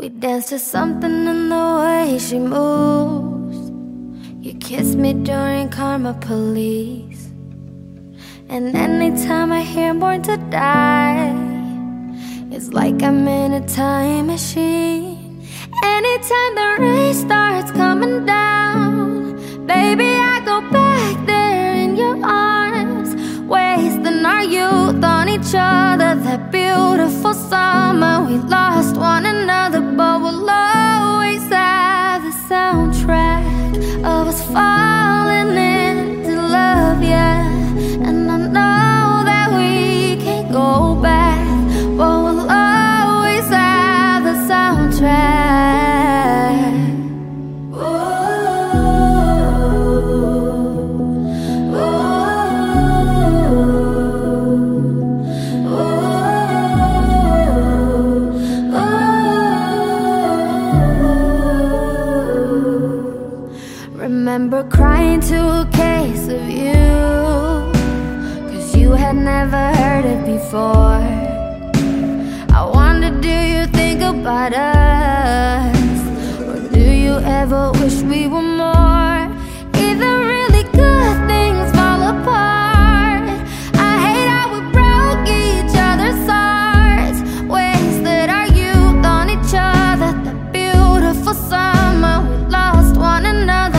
We dance to something in the way she moves. You kiss me during Karma Police. And anytime I hear Born to Die, it's like I'm in a time machine. Anytime the rain starts coming down, baby, I go back there in your arms, wasting our youth on each other. That beautiful summer, we lost one another, but we'll always have the soundtrack of us falling into love, yeah. And I know that we can't go back, but we'll always have the soundtrack. Remember crying to a case of you, 'cause you had never heard it before. I wonder, do you think about us? Or do you ever wish we were more? Either really good things fall apart. I hate how we broke each other's hearts, wasted our youth on each other. That beautiful summer, we lost one another.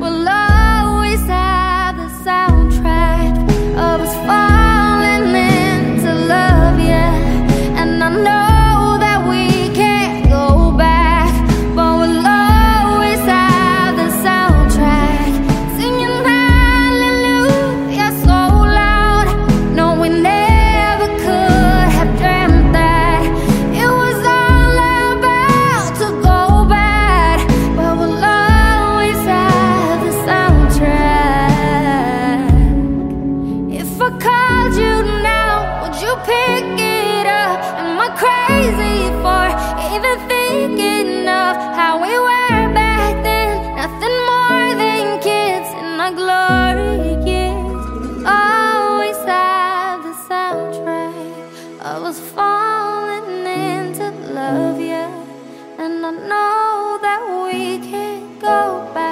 Soundtrack of us falling into love, yeah. And I know that we can't go back, but we'll always have the soundtrack. Singing hallelujah so loud. No, we never could have dreamt that it was all about to go bad, but we'll always have the soundtrack. If I called you now, would you pick it up? Am I crazy for even thinking of how we were back then? Nothing more than kids in our glory years. Always have the soundtrack of us falling into love, yeah. And I know that we can't go back.